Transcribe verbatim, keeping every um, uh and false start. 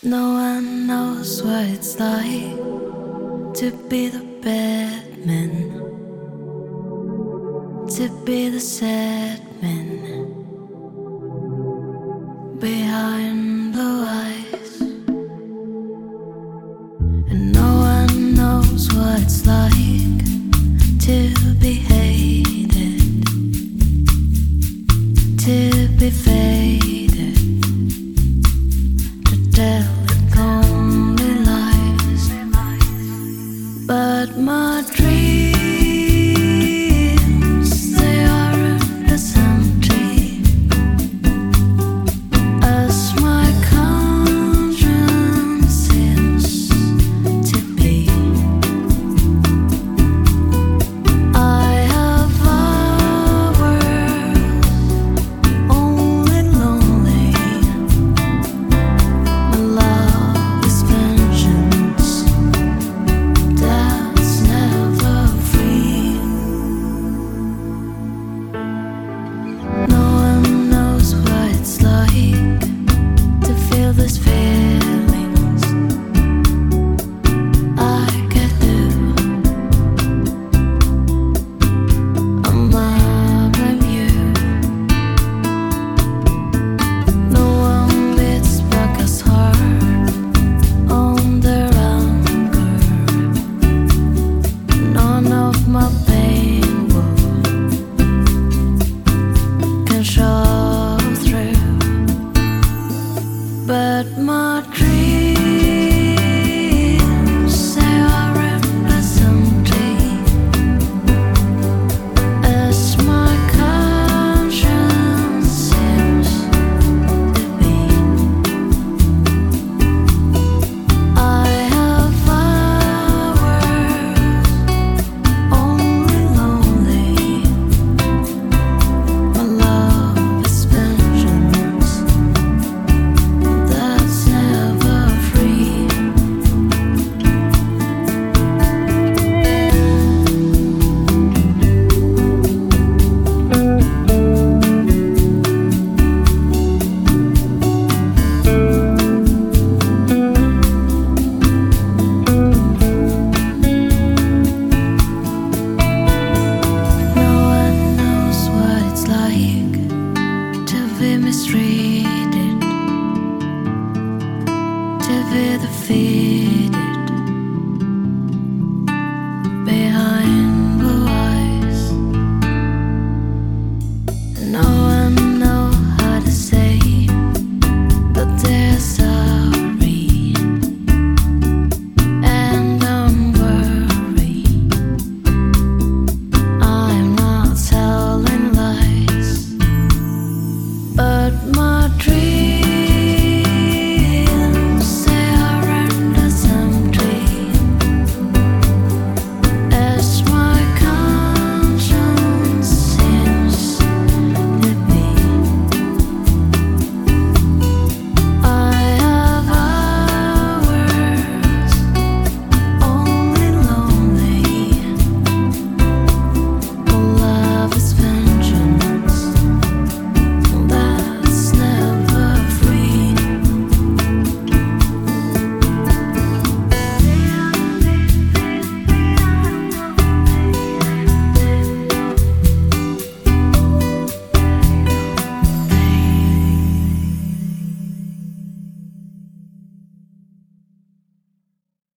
No one knows what it's like to be the bad man, to be the sad man behind blue eyes. And no one knows what it's like to be hated, to be faded, to tell only lies. But my dreams, they aren't as empty as my conscience seems to be. I have hours only lonely. My love is vengeance that's never free. No one knows what it's like to feel these feelings I get do. I blame you. No one beats back as hard on their anger. None of my pain will can show through. But my dreams, they aren't as empty as my conscience seems to be. I have hours only lonely. My love is vengeance that's never free. No one knows what it's like to be mistreated, to be defeated.